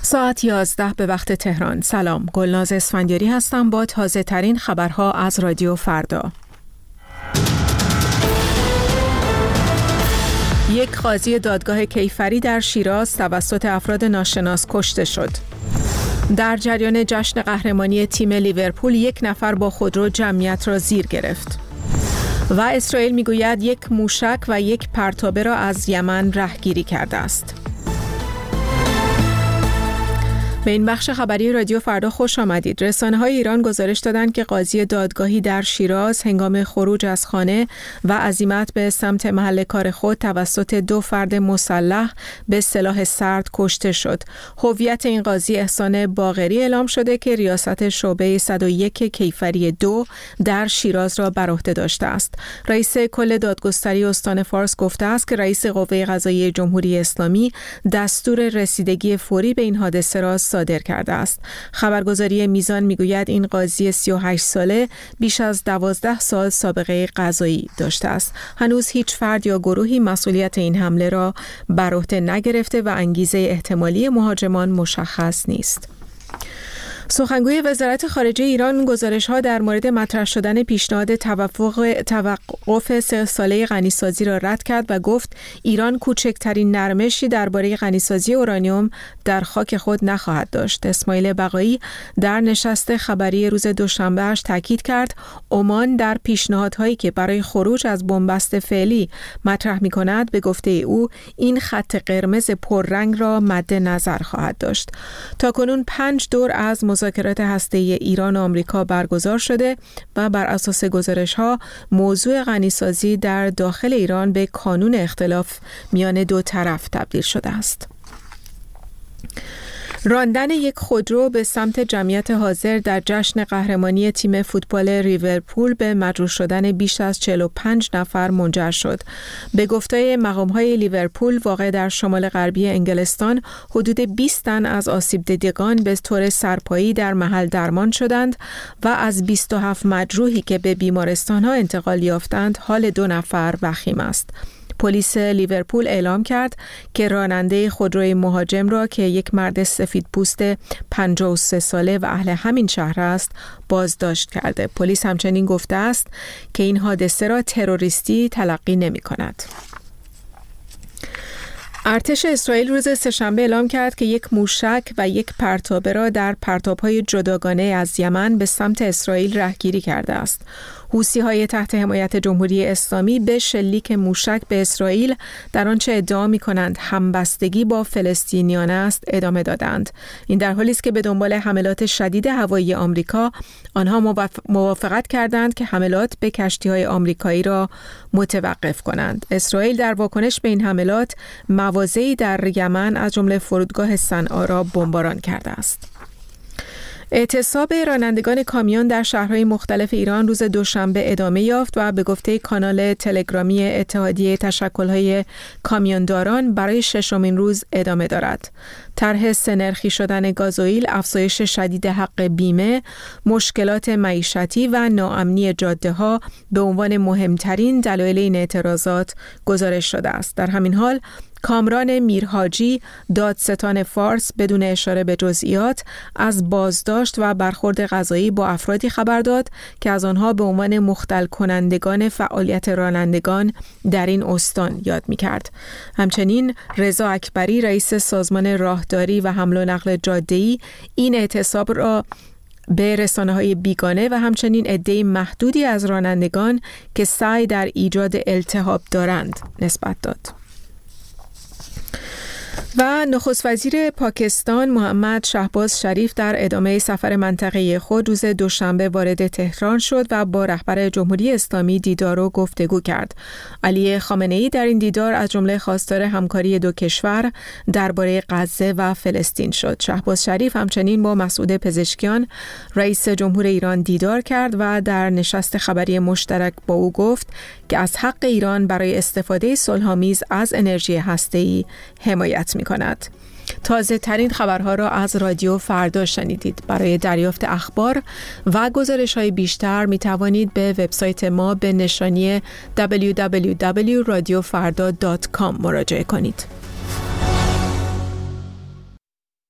ساعت 11 به وقت تهران. سلام، گلناز اسفندیاری هستم با تازه ترین خبرها از رادیو فردا. یک قاضی دادگاه کیفری در شیراز توسط افراد ناشناس کشته شد. در جریان جشن قهرمانی تیم لیورپول یک نفر با خودرو جمعیت را زیر گرفت. و اسرائیل میگوید یک موشک و یک پرتابه را از یمن رهگیری کرده است. به این بخش خبری رادیو فردا خوش آمدید. رسانه‌های ایران گزارش دادند که قاضی دادگاهی در شیراز هنگام خروج از خانه و عزیمت به سمت محل کار خود توسط دو فرد مسلح به سلاح سرد کشته شد. هویت این قاضی احسان باقری اعلام شده که ریاست شعبه 101 کیفری 2 در شیراز را بر عهده داشته است. رئیس کل دادگستری استان فارس گفته است که رئیس قوه قضاییه جمهوری اسلامی دستور رسیدگی فوری به این حادثه را صادر کرده است. خبرگزاری میزان میگوید این قاضی 38 ساله بیش از 12 سال سابقه قضایی داشته است. هنوز هیچ فرد یا گروهی مسئولیت این حمله را بر عهده نگرفته و انگیزه احتمالی مهاجمان مشخص نیست. سخنگوی وزارت خارجه ایران گزارش‌ها در مورد مطرح شدن پیشنهاد توقف 3 ساله غنیسازی را رد کرد و گفت ایران کوچکترین نرمشی درباره غنیسازی اورانیوم در خاک خود نخواهد داشت. اسماعیل بقایی در نشست خبری روز دوشنبهش تاکید کرد عمان در پیشنهادهایی که برای خروج از بنبست فعلی مطرح می‌کند به گفته او این خط قرمز پررنگ را مد نظر خواهد داشت. تاکنون 5 دور از مذاکرات هسته‌ای ایران و آمریکا برگزار شده و بر اساس گزارش‌ها موضوع غنیسازی در داخل ایران به کانون اختلاف میان دو طرف تبدیل شده است. راندن یک خودرو به سمت جمعیت حاضر در جشن قهرمانی تیم فوتبال لیورپول به مجروح شدن بیش از 45 نفر منجر شد. به گفته مقام‌های لیورپول واقع در شمال غربی انگلستان حدود 20 تن از آسیب دیدگان به طور سرپایی در محل درمان شدند و از 27 مجروحی که به بیمارستان‌ها انتقال یافتند حال 2 نفر وخیم است. پلیس لیورپول اعلام کرد که راننده خودروی مهاجم را که یک مرد سفید پوست 53 ساله و اهل همین شهر است بازداشت کرده. پلیس همچنین گفته است که این حادثه را تروریستی تلقی نمی کند. ارتش اسرائیل روز سه‌شنبه اعلام کرد که یک موشک و یک پرتابه را در پرتاب‌های جداگانه از یمن به سمت اسرائیل رهگیری کرده است. حوثی‌های تحت حمایت جمهوری اسلامی به شلیک موشک به اسرائیل در آنچه ادعا می‌کنند همبستگی با فلسطینیان است ادامه دادند. این در حالی است که به دنبال حملات شدید هوایی آمریکا آنها موافقت کردند که حملات به کشتی‌های آمریکایی را متوقف کنند. اسرائیل در واکنش به این حملات مواضعی در یمن از جمله فرودگاه صنعا را بمباران کرده است. اعتصاب رانندگان کامیون در شهرهای مختلف ایران روز دوشنبه ادامه یافت و به گفته کانال تلگرامی اتحادیه تشکل‌های کامیونداران برای 6مین روز ادامه دارد. طرح سه‌نرخی شدن گازوئیل، افزایش شدید حق بیمه، مشکلات معیشتی و ناامنی جاده‌ها به عنوان مهمترین دلایل این اعتراضات گزارش شده است. در همین حال کامران میرحاجی، دادستان فارس، بدون اشاره به جزئیات از بازداشت و برخورد قضایی با افرادی خبر داد که از آنها به عنوان مختل کنندگان فعالیت رانندگان در این استان یاد می‌کرد. همچنین رضا اکبری، رئیس سازمان راهداری و حمل و نقل جاده‌ای، این اعتصاب را به رسانه‌های بیگانه و همچنین عده محدودی از رانندگان که سعی در ایجاد التهاب دارند نسبت داد. و نخست وزیر پاکستان محمد شهباز شریف در ادامه سفر منطقه‌ای خود روز دوشنبه وارد تهران شد و با رهبر جمهوری اسلامی دیدار و گفتگو کرد. علی خامنه‌ای در این دیدار از جمله خواستار همکاری دو کشور درباره غزه و فلسطین شد. شهباز شریف همچنین با مسعود پزشکیان رئیس جمهور ایران دیدار کرد و در نشست خبری مشترک با او گفت که از حق ایران برای استفاده صلح‌آمیز از انرژی هسته‌ای حمایت می‌کند. تازه ترین خبرها را از رادیو فردا شنیدید. برای دریافت اخبار و گزارش‌های بیشتر می توانید به وبسایت ما به نشانی www.radiofarda.com مراجعه کنید.